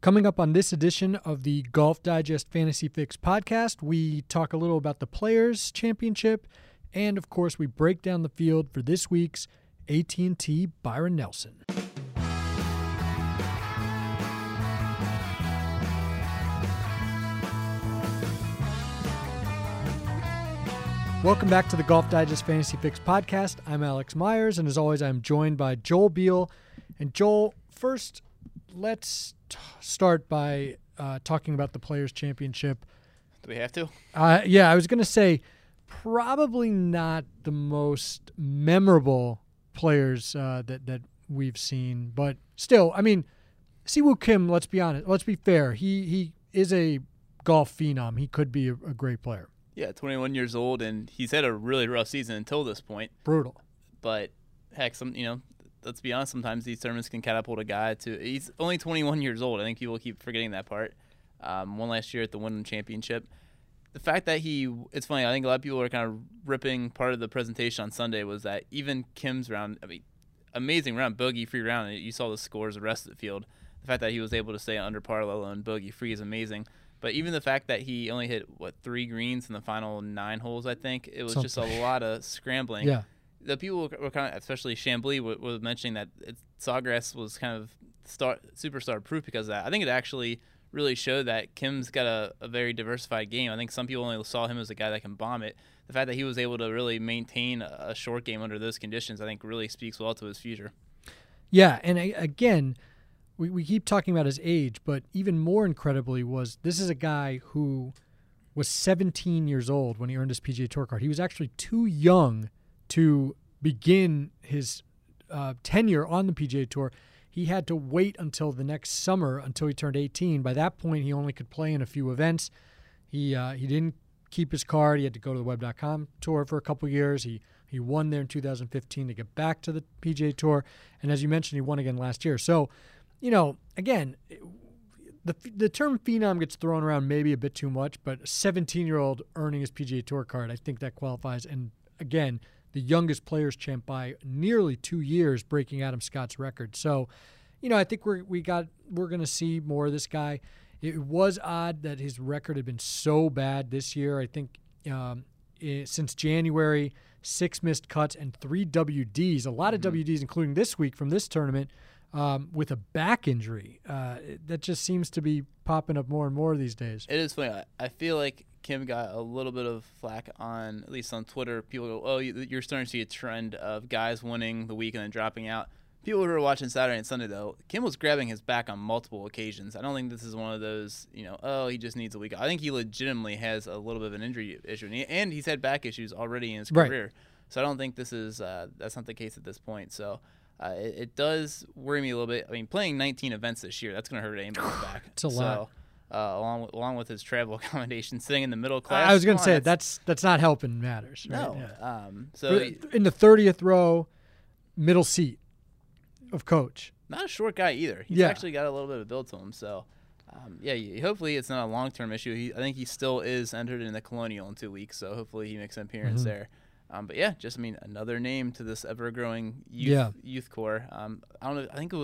Coming up on this edition of the Golf Digest Fantasy Fix podcast, we talk a little about the Players Championship, and of course, we break down the field for this week's AT&T Byron Nelson. Welcome back to the Golf Digest Fantasy Fix podcast. I'm Alex Myers, and as always, I'm joined by Joel Beal. And Joel, first, let's start by talking about the Players Championship. Do we have to? Yeah, I was going to say probably not the most memorable players that we've seen, but still, I mean, Siwoo Kim, let's be honest, let's be fair. He is a golf phenom. He could be a great player. Yeah, 21 years old, and he's had a really rough season until this point. Brutal. But heck, let's be honest, sometimes these tournaments can catapult a guy to. He's only 21 years old. I think people keep forgetting that part. Won last year at the Wyndham Championship. The fact that it's funny, I think a lot of people are kind of ripping part of the presentation on Sunday was that even Kim's round, amazing round, bogey-free round. You saw the scores, the rest of the field. The fact that he was able to stay under par, let alone bogey-free, is amazing. But even the fact that he only hit, 3 greens in the final 9 holes, I think, it was just a lot of scrambling. Yeah. The people were kind of, especially Chambly, was mentioning that Sawgrass was kind of superstar proof because of that. I think it actually really showed that Kim's got a very diversified game. I think some people only saw him as a guy that can bomb it. The fact that he was able to really maintain a short game under those conditions, I think, really speaks well to his future. Yeah, and again, we keep talking about his age, but even more incredibly this is a guy who was 17 years old when he earned his PGA Tour card. He was actually too young to begin his tenure on the PGA Tour. He had to wait until the next summer until he turned 18. By that point, he only could play in a few events. He didn't keep his card. He had to go to the Web.com Tour for a couple years. He won there in 2015 to get back to the PGA Tour. And as you mentioned, he won again last year. So, again, the term phenom gets thrown around maybe a bit too much, but a 17-year-old earning his PGA Tour card, I think that qualifies. And again, the youngest Players champ by nearly 2 years, breaking Adam Scott's record. So, I think we're going to see more of this guy. It was odd that his record had been so bad this year. I think since January, 6 missed cuts and 3 WDs, a lot of WDs, including this week from this tournament, with a back injury. That just seems to be popping up more and more these days. It is funny. I feel like Kim got a little bit of flack at least on Twitter. People go, oh, you're starting to see a trend of guys winning the week and then dropping out. People who are watching Saturday and Sunday, though, Kim was grabbing his back on multiple occasions. I don't think this is one of those, he just needs a week. I think he legitimately has a little bit of an injury issue, and he's had back issues already in his career. So I don't think this is that's not the case at this point. So it does worry me a little bit. I mean, playing 19 events this year, that's going to hurt anybody's back. It's a lot. Along with his travel accommodation, sitting in the middle class. I was going to say that's not helping matters. Right? No. Yeah. So in the 30th row, middle seat of coach. Not a short guy either. He's actually got a little bit of build to him. So, hopefully it's not a long-term issue. I think he still is entered in the Colonial in 2 weeks, so hopefully he makes an appearance there. But another name to this ever-growing youth core. I don't know. I think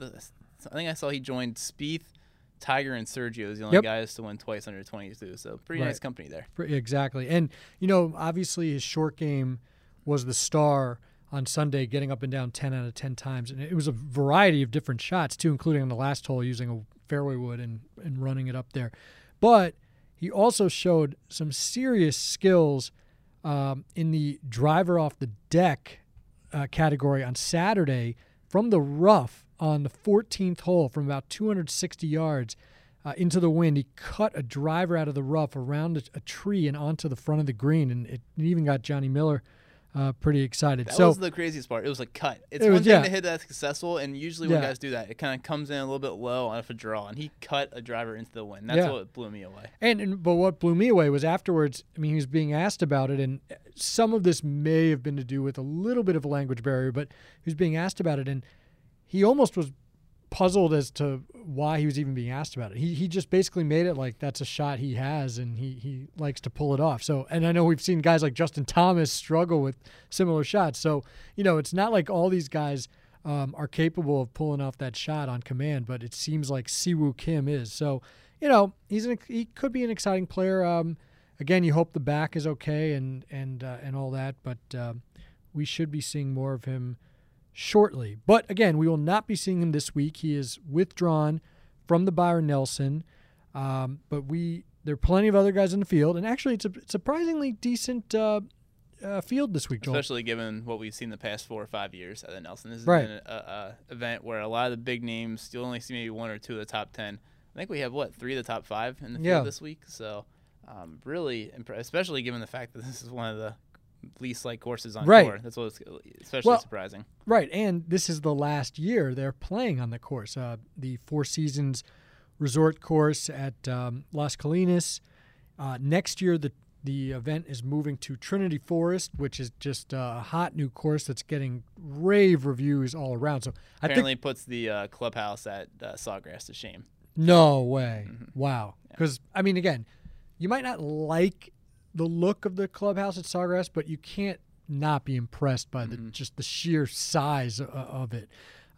I saw he joined Spieth, Tiger, and Sergio as the only guys to win twice under 22. So pretty nice company there. Exactly. And, obviously his short game was the star on Sunday, getting up and down 10 out of 10 times. And it was a variety of different shots, too, including on the last hole using a fairway wood and running it up there. But he also showed some serious skills in the driver off the deck category on Saturday from the rough on the 14th hole from about 260 yards into the wind. He cut a driver out of the rough around a tree and onto the front of the green, and it even got Johnny Miller pretty excited. That was the craziest part. It was a cut. It's one thing to hit that successful, and usually when guys do that, it kind of comes in a little bit low off a draw, and he cut a driver into the wind. That's what blew me away. But what blew me away was afterwards, he was being asked about it, and some of this may have been to do with a little bit of a language barrier, but he was being asked about it, and he almost was puzzled as to why he was even being asked about it. He just basically made it like that's a shot he has, and he likes to pull it off. So, and I know we've seen guys like Justin Thomas struggle with similar shots. So, it's not like all these guys are capable of pulling off that shot on command, but it seems like Siwoo Kim is. So, he could be an exciting player. Again, you hope the back is okay and all that, but we should be seeing more of him shortly. But again, we will not be seeing him this week. He is withdrawn from the Byron Nelson. But there are plenty of other guys in the field, and actually it's a surprisingly decent field this week, Joel. Especially given what we've seen the past 4 or 5 years at the Nelson. This has Right. been a event where a lot of the big names, you'll only see maybe 1 or 2 of the top 10. I think we have, 3 of the top 5 in the field this week? So really, especially given the fact that this is one of the least liked courses on tour. That's what's especially surprising. Right, and this is the last year they're playing on the course. The Four Seasons Resort course at Las Colinas. Next year, the event is moving to Trinity Forest, which is just a hot new course that's getting rave reviews all around. So Apparently puts the clubhouse at Sawgrass to shame. No way. Mm-hmm. Wow. Because, again, you might not like the look of the clubhouse at Sawgrass, but you can't not be impressed by just the sheer size of it.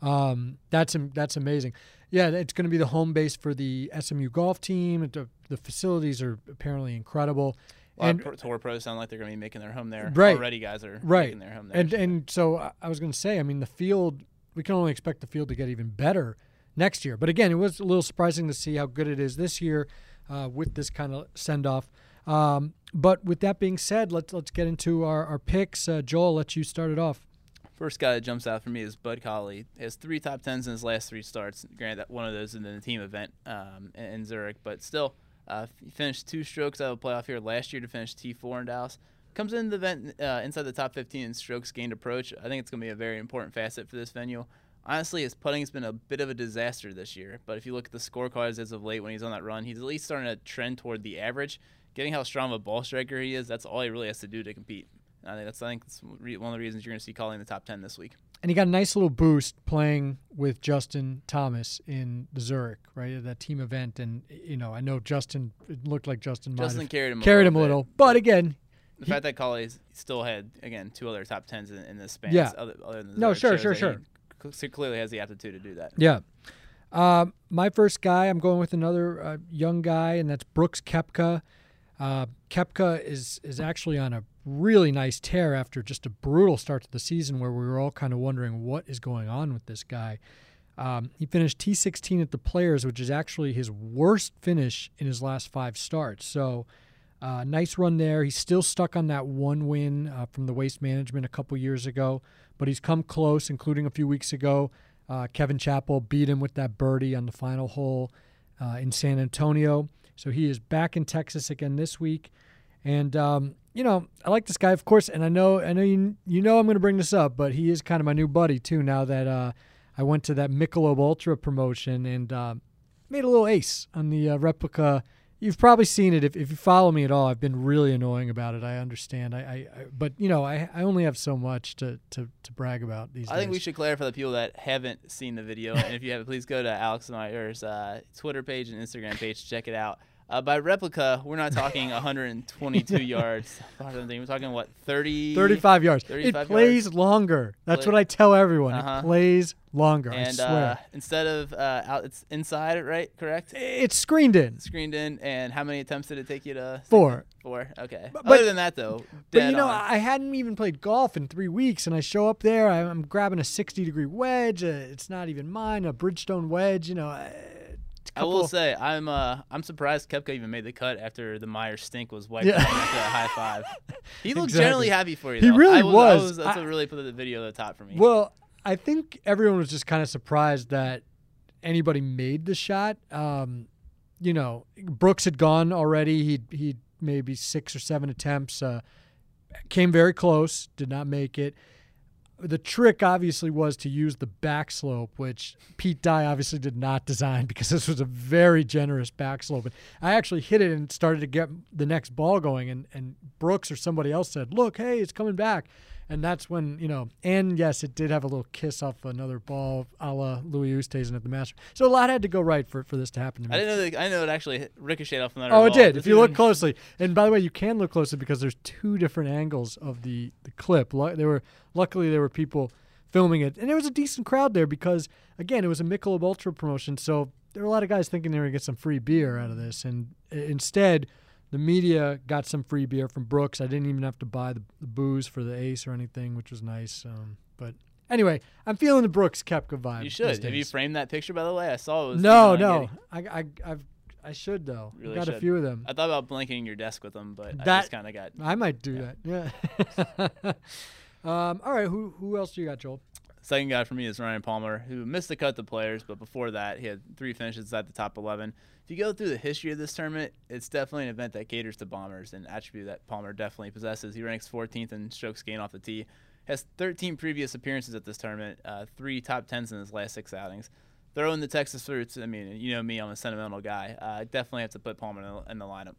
That's amazing. Yeah, it's going to be the home base for the SMU golf team. The facilities are apparently incredible. And tour pros sound like they're going to be making their home there. Right. Already guys are making their home there. And so I was going to say, the field, we can only expect the field to get even better next year. But again, it was a little surprising to see how good it is this year with this kind of send-off. But with that being said, let's get into our picks. Joel, I'll let you start it off. First guy that jumps out for me is Bud Colley. He has 3 top 10s in his last 3 starts. Granted, that one of those in the team event in Zurich, but still, he finished 2 strokes out of the playoff here last year to finish T4 in Dallas. Comes into the event inside the top 15 in strokes gained approach. I think it's going to be a very important facet for this venue. Honestly, his putting has been a bit of a disaster this year, but if you look at the scorecards as of late when he's on that run, he's at least starting to trend toward the average. Getting how strong of a ball striker he is, that's all he really has to do to compete. I think that's one of the reasons you're going to see Colley in the top 10 this week. And he got a nice little boost playing with Justin Thomas in the Zurich, right, that team event. And, I know Justin, it looked like Justin carried him a little. But again, the fact that Colley still had, again, 2 other top 10s in this span. Yeah. Other than the no, Zurich sure. He clearly has the aptitude to do that. Yeah. My first guy, I'm going with another young guy, and that's Brooks Koepka. Koepka is actually on a really nice tear after just a brutal start to the season where we were all kind of wondering what is going on with this guy. He finished T16 at the Players, which is actually his worst finish in his last 5 starts. So nice run there. He's still stuck on that 1 win from the Waste Management a couple years ago, but he's come close, including a few weeks ago. Kevin Chappell beat him with that birdie on the final hole in San Antonio. So he is back in Texas again this week. And, I like this guy, of course, and I know I'm going to bring this up, but he is kind of my new buddy, too, now that I went to that Michelob Ultra promotion and made a little ace on the replica. You've probably seen it. If you follow me at all, I've been really annoying about it. I understand. But I only have so much to brag about these days. I think we should clarify the people that haven't seen the video. And if you have, please go to Alex Meyer's Twitter page and Instagram page to check it out. By replica, we're not talking 122 yards. We're talking, 35 yards. 35 it plays yards. Longer. That's what I tell everyone. It plays longer, and, I swear. Instead of out, it's inside, right? Correct? It's screened in. Screened in. And how many attempts did it take you to? 4. 4. Okay. But other than that, though, but I hadn't even played golf in 3 weeks, and I show up there. I'm grabbing a 60-degree wedge. It's not even mine. A Bridgestone wedge. I will say I'm surprised Koepka even made the cut after the Myers stink was wiped out after that high 5. He looked generally happy for you. He really was. That's what really put the video at the top for me. Well, I think everyone was just kind of surprised that anybody made the shot. Brooks had gone already. He maybe 6 or 7 attempts. Came very close. Did not make it. The trick obviously was to use the back slope, which Pete Dye obviously did not design because this was a very generous back slope. And I actually hit it and started to get the next ball going, and Brooks or somebody else said, "Look, hey, it's coming back." And that's when, and yes, it did have a little kiss off another ball a la Louis Oosthuizen at the Masters. So a lot had to go right for this to happen to me. I know it actually ricocheted off another ball. Oh, it did. If you look closely. And by the way, you can look closely because there's 2 different angles of the clip. Luckily, there were people filming it. And there was a decent crowd there because, again, it was a Michelob Ultra promotion, so there were a lot of guys thinking they were going to get some free beer out of this. And instead, the media got some free beer from Brooks. I didn't even have to buy the booze for the ace or anything, which was nice. But anyway, I'm feeling the Brooks Koepka vibe. You should. Have you framed that picture, by the way? I saw it was. No. I should, though. Really got should. a few of them. I thought about blanketing your desk with them, but I just kind of got. I might do that. Yeah. All right. Who else do you got, Joel? Second guy for me is Ryan Palmer, who missed the cut to Players, but before that, he had 3 finishes at the top 11. If you go through the history of this tournament, it's definitely an event that caters to bombers, an attribute that Palmer definitely possesses. He ranks 14th in strokes gained off the tee, has 13 previous appearances at this tournament, 3 top 10s in his last 6 outings. Throw in the Texas roots. I mean, you know me, I'm a sentimental guy. I definitely have to put Palmer in the lineup.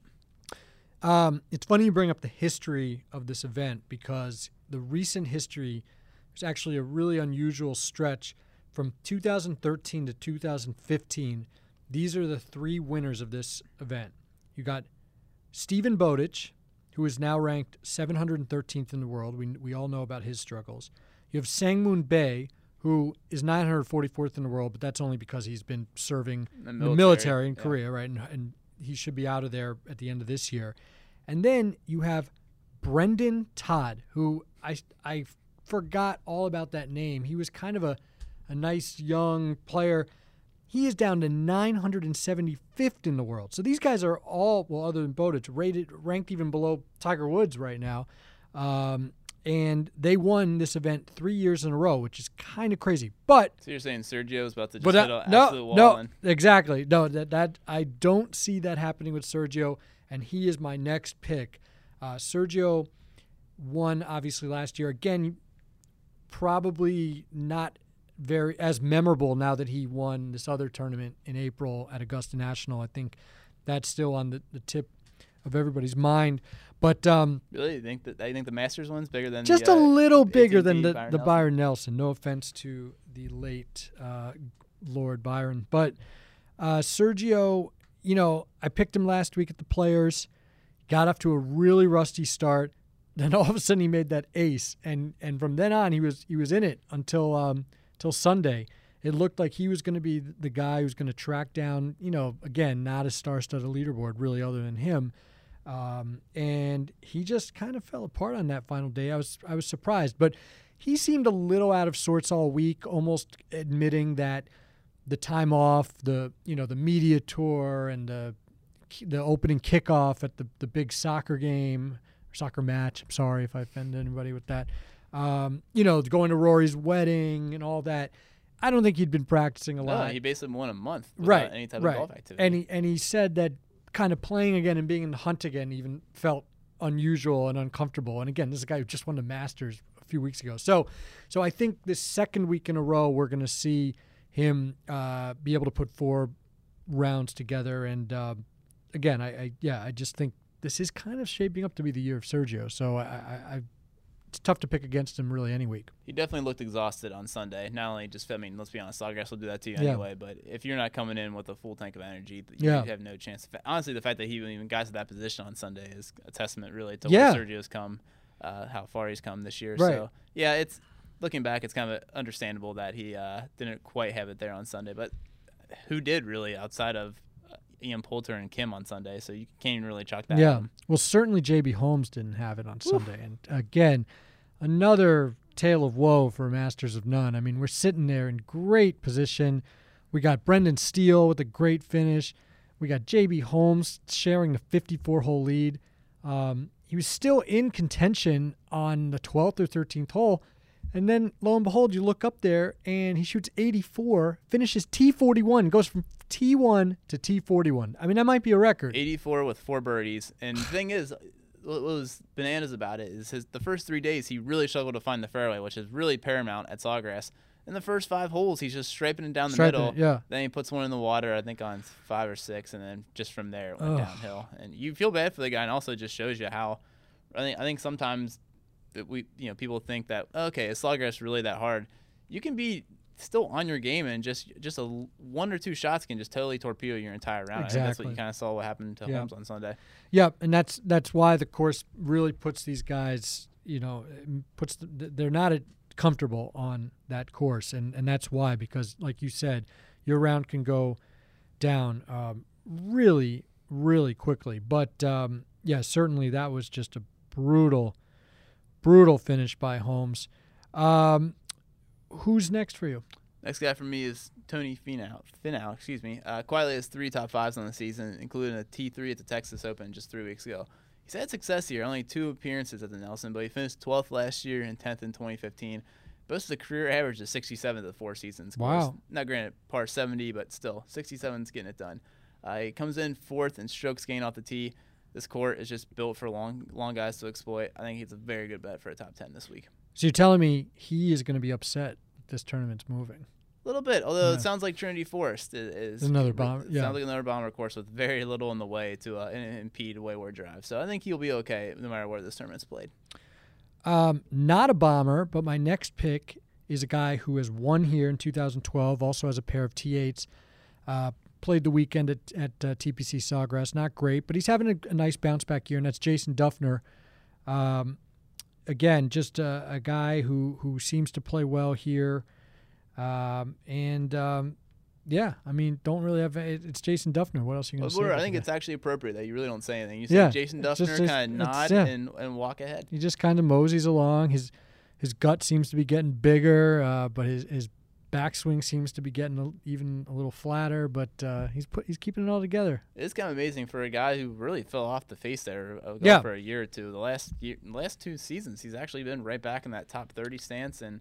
It's funny you bring up the history of this event because the recent history is actually a really unusual stretch from 2013 to 2015. These are the 3 winners of this event. You got Stephen Bowditch, who is now ranked 713th in the world. We all know about his struggles. You have Sang-Moon Bae, who is 944th in the world, but that's only because he's been serving the military in Korea, right? And he should be out of there at the end of this year. And then you have Brendan Todd, who I forgot all about that name. He was kind of a nice young player. He is down to 975th in the world. So these guys are all, well, other than Bowditch, ranked even below Tiger Woods right now. And they won this event 3 years in a row, which is kind of crazy. But so you're saying Sergio's about to just hit an absolute wall? No, exactly. No, that I don't see that happening with Sergio, and he is my next pick. Sergio won obviously last year. Again, probably not very as memorable now that he won this other tournament in April at Augusta National. I think that's still on the tip of everybody's mind. But really, you think the Masters one's bigger than just a little bigger than the Byron Nelson. No offense to the late Lord Byron, but Sergio, you know, I picked him last week at the Players, got off to a really rusty start. Then all of a sudden he made that ace, and from then on he was in it until Sunday. It looked like he was going to be the guy who's going to track down, you know, again, not a star-studded leaderboard really other than him. And he just kind of fell apart on that final day. I was surprised, but he seemed a little out of sorts all week, almost admitting that the time off, the media tour and the opening kickoff at the big soccer match. I'm sorry if I offended anybody with that. Going to Rory's wedding and all that. I don't think he'd been practicing a lot. No, he basically won a month without any type of golf activity. And he said that kind of playing again and being in the hunt again even felt unusual and uncomfortable. And again, this is a guy who just won the Masters a few weeks ago. So I think this second week in a row we're going to see him be able to put 4 rounds together. And again, I just think this is kind of shaping up to be the year of Sergio. So it's tough to pick against him really any week. He definitely looked exhausted on Sunday. Not only just, let's be honest, Sawgrass will do that to you anyway, but if you're not coming in with a full tank of energy, you have no chance. Honestly, the fact that he even got to that position on Sunday is a testament really to where Sergio's come, how far he's come this year. Right. So, it's looking back, it's kind of understandable that he didn't quite have it there on Sunday, but who did really outside of Ian Poulter and Kim on Sunday, so you can't even really chalk that up. Well, certainly J.B. Holmes didn't have it on Sunday. And again, another tale of woe for Masters of None. I mean, we're sitting there in great position. We got Brendan Steele with a great finish. We got J.B. Holmes sharing the 54-hole lead. He was still in contention on the 12th or 13th hole. And then, lo and behold, you look up there, and he shoots 84, finishes T41, goes from T1 to T41. I mean, that might be a record. 84 with 4 birdies. And the thing is, what was bananas about it is the first 3 days, he really struggled to find the fairway, which is really paramount at Sawgrass. In the first 5 holes, he's just striping it down the middle. Yeah. Then he puts one in the water, I think, on 5 or 6, and then just from there it went downhill. And you feel bad for the guy, and also just shows you how I think sometimes that people think that, okay, is Sawgrass really that hard? You can be still on your game, and just a 1 or 2 shots can just totally torpedo your entire round. Exactly. I think that's what you kind of saw what happened to Holmes on Sunday. Yeah, and that's why the course really puts these guys, they're not at comfortable on that course, and that's why, because like you said, your round can go down really, really quickly. But yeah, certainly that was just a brutal finish by Holmes. Who's next for you? Next guy for me is Tony Finau. Quietly has 3 top 5s on the season, including a T3 at the Texas Open just 3 weeks ago. He's had success here, only 2 appearances at the Nelson, but he finished 12th last year and 10th in 2015. Boasts a career average of 67 to the 4 seasons. Wow. Not granted, par 70, but still, 67's getting it done. He comes in 4th in strokes gained off the tee. This court is just built for long guys to exploit. I think he's a very good bet for a top 10 this week. So you're telling me he is going to be upset that this tournament's moving? A little bit, although it sounds like Trinity Forest is another bomber. It sounds like another bomber course with very little in the way to impede wayward drive. So I think he'll be okay no matter where this tournament's played. Not a bomber, but my next pick is a guy who has won here in 2012, also has a pair of T8s. Played the weekend at TPC Sawgrass. Not great, but he's having a nice bounce-back year, and that's Jason Dufner. Again, just a guy who seems to play well here. Yeah, I mean, don't really have it's Jason Dufner. What else are you going to say? I think it's actually appropriate that you really don't say anything. You say Jason Dufner, kind of nod and walk ahead. He just kind of moseys along. His gut seems to be getting bigger, but his backswing seems to be getting even a little flatter. But he's keeping it all together. It's kind of amazing for a guy who really fell off the face there for a year or two. The last 2 seasons, he's actually been right back in that top 30 stance. And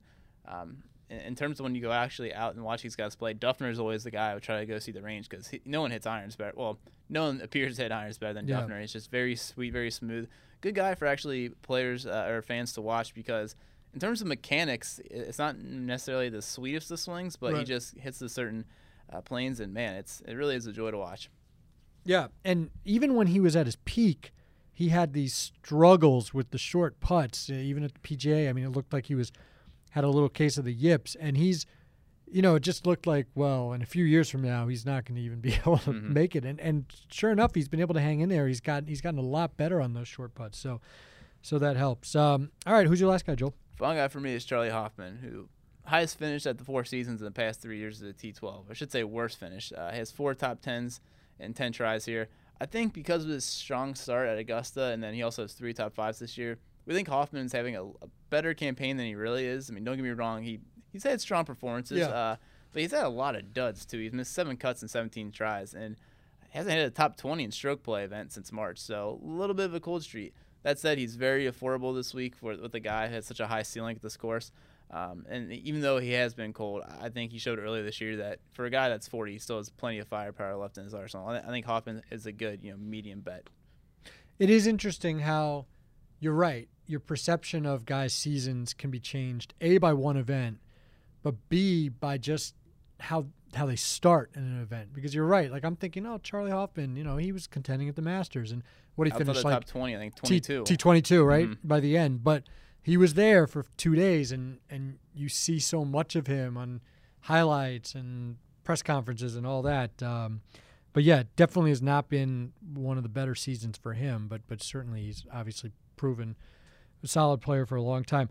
in terms of when you go actually out and watch these guys play, Dufner is always the guy I would try to go see the range, because no one hits irons better. Well, no one appears to hit irons better than Dufner. It's just very sweet, very smooth. Good guy for actually players or fans to watch, because in terms of mechanics, it's not necessarily the sweetest of swings, but he just hits the certain planes, and man, it really is a joy to watch. Yeah, and even when he was at his peak, he had these struggles with the short putts. Even at the PGA, I mean, it looked like he had a little case of the yips, and he's, it just looked like, well, in a few years from now, he's not going to even be able to make it. And sure enough, he's been able to hang in there. He's gotten a lot better on those short putts, so that helps. All right, who's your last guy, Joel? Fun guy for me is Charlie Hoffman, who highest finish at the 4 seasons in the past 3 years of the T12. I should say worst finish. He has 4 top 10s and 10 tries here. I think because of his strong start at Augusta, and then he also has 3 top 5s this year, we think Hoffman's having a better campaign than he really is. I mean, don't get me wrong, he's had strong performances, but he's had a lot of duds too. He's missed 7 cuts and 17 tries, and hasn't hit a top 20 in stroke play event since March. So a little bit of a cold streak. That said, he's very affordable this week with a guy who has such a high ceiling at this course. And even though he has been cold, I think he showed earlier this year that for a guy that's 40, he still has plenty of firepower left in his arsenal. I think Hoffman is a good, medium bet. It is interesting how you're right. Your perception of guys' seasons can be changed, A, by one event, but B, by just how they start in an event. Because you're right. Like, I'm thinking, Charlie Hoffman, he was contending at the Masters, and what he finished like top 20, I think 22. T22, right? Mm-hmm. By the end. But he was there for 2 days, and you see so much of him on highlights and press conferences and all that. But yeah, definitely has not been one of the better seasons for him, but certainly he's obviously proven a solid player for a long time.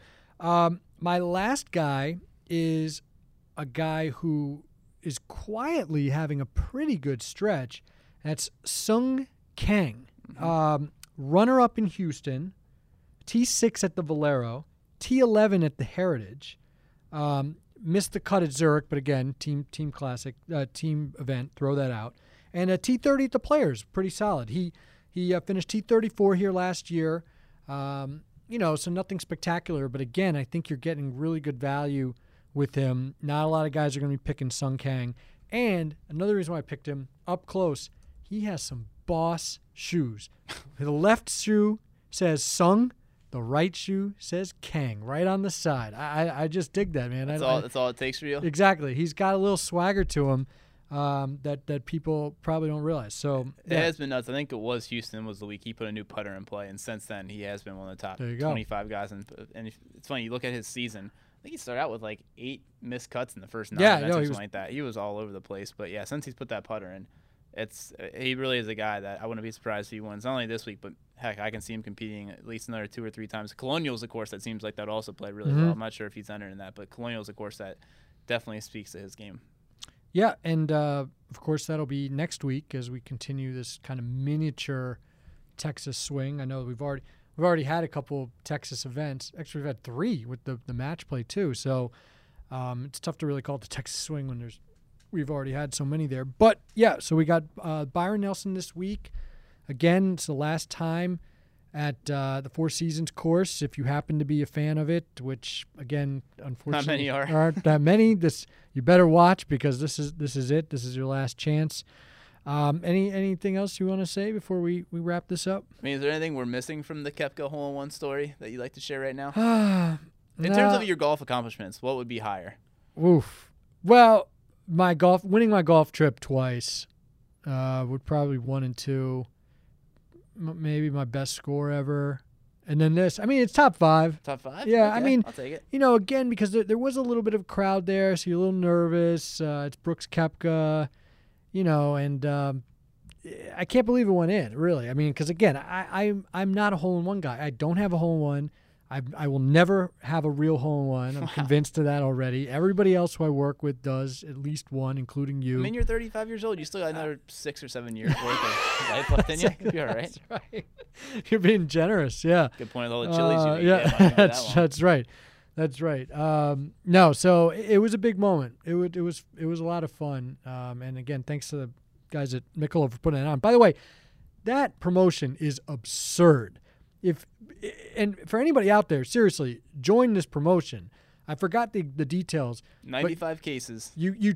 My last guy is a guy who is quietly having a pretty good stretch. That's Sung Kang. Runner-up in Houston, T6 at the Valero, T11 at the Heritage, missed the cut at Zurich, but again, team classic, team event, throw that out. And a T30 at the Players, pretty solid. He finished T34 here last year. So nothing spectacular, but again, I think you're getting really good value with him. Not a lot of guys are going to be picking Sung Kang. And another reason why I picked him, up close, he has some boss shoes. The left shoe says Sung, the right shoe says Kang, right on the side. I just dig that, man. That's all it takes for you? Exactly. He's got a little swagger to him that people probably don't realize. So it has been nuts. I think it was Houston was the week he put a new putter in play, and since then he has been one of the top 25 guys. And it's funny, you look at his season, I think he started out with like 8 missed cuts in the first 9 events or something like that. He was all over the place. But yeah, since he's put that putter in, He really is a guy that I wouldn't be surprised if he wins not only this week, but heck, I can see him competing at least another 2 or 3 times. Colonials, of course, that seems like that also play really well. I'm not sure if he's entered in that, but Colonials, of course, that definitely speaks to his game. Yeah, and of course that'll be next week as we continue this kind of miniature Texas swing. I know we've already had a couple Texas events. Actually, we've had 3 with the match play too. So it's tough to really call it the Texas swing when we've already had so many there. But yeah, so we got Byron Nelson this week. Again, it's the last time at the Four Seasons course. If you happen to be a fan of it, which again, unfortunately, not many aren't that many. You better watch because this is it. This is your last chance. Anything else you want to say before we wrap this up? I mean, is there anything we're missing from the Koepka hole-in-one story that you'd like to share right now? In terms of your golf accomplishments, what would be higher? Oof. Well, winning my golf trip twice would probably 1 and 2. Maybe my best score ever. And then this. I mean, it's top 5. Top 5? Yeah, okay, I mean, I'll take it. Again, because there was a little bit of crowd there, so you're a little nervous. It's Brooks Koepka, and I can't believe it went in, really. I mean, because, again, I'm not a hole-in-one guy. I don't have a hole-in-one. I will never have a real hole-in-one. I'm convinced of that already. Everybody else who I work with does at least one, including you. I mean, you're 35 years old. You still got another 6 or 7 years worth of life left in you. You'll be all right. That's right. You're being generous, yeah. Good point with all the chilies you ate. Yeah, that's right. That's right. No, so it was a big moment. It was a lot of fun. And again, thanks to the guys at Michelob for putting it on. By the way, that promotion is absurd. And for anybody out there, seriously, join this promotion. I forgot the details. 95 cases. You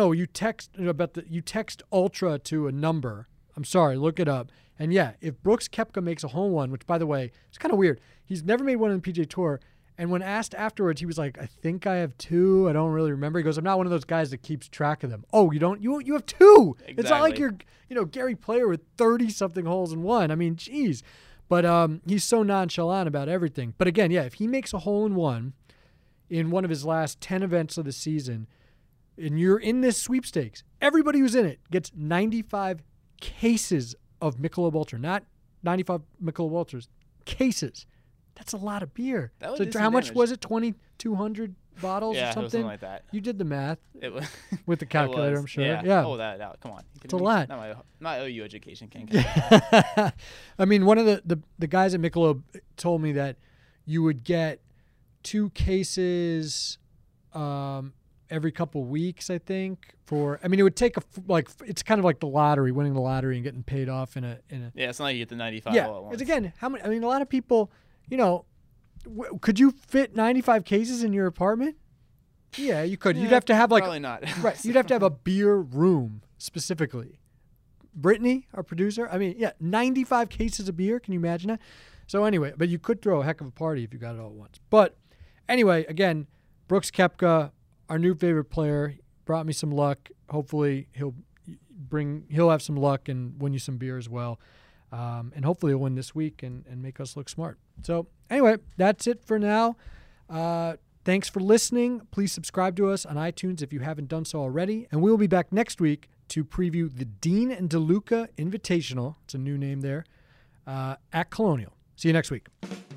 text Ultra to a number. I'm sorry, look it up. And yeah, if Brooks Koepka makes a hole-in-one, which by the way, it's kind of weird. He's never made one on the PGA Tour. And when asked afterwards, he was like, I think I have 2. I don't really remember. He goes, I'm not one of those guys that keeps track of them. Oh, you don't? You have 2. Exactly. It's not like you're, Gary Player with 30-something holes in one. I mean, geez. But he's so nonchalant about everything. But again, yeah, if he makes a hole-in-one in one of his last 10 events of the season, and you're in this sweepstakes, everybody who's in it gets 95 cases of Michelob Ultra. Not 95 Michelob Ultras, cases. That's a lot of beer. That would so do some how much damage. was it? 2,200 bottles or Yeah, it was something? something like that. You did the math It was with the calculator, I'm sure. Yeah. Oh, that. Come on. It's a lot. Not OU education. Can't I mean, one of the guys at Michelob told me that you would get 2 cases every couple weeks, I think. It would take it's kind of like the lottery, winning the lottery and getting paid off in a. Yeah, it's not like you get the 95 Yeah, all at once. because again, a lot of people, could you fit 95 cases in your apartment? Yeah, you could. Yeah, You'd have to have probably not. Right. You'd have to have a beer room specifically. Brittany, our producer, 95 cases of beer. Can you imagine that? So anyway, but you could throw a heck of a party if you got it all at once. But anyway, again, Brooks Koepka, our new favorite player, brought me some luck. Hopefully he'll have some luck and win you some beer as well. And hopefully he'll win this week and make us look smart. So anyway, that's it for now. Thanks for listening. Please subscribe to us on iTunes if you haven't done so already. And we'll be back next week to preview the Dean and DeLuca Invitational. It's a new name there, at Colonial. See you next week.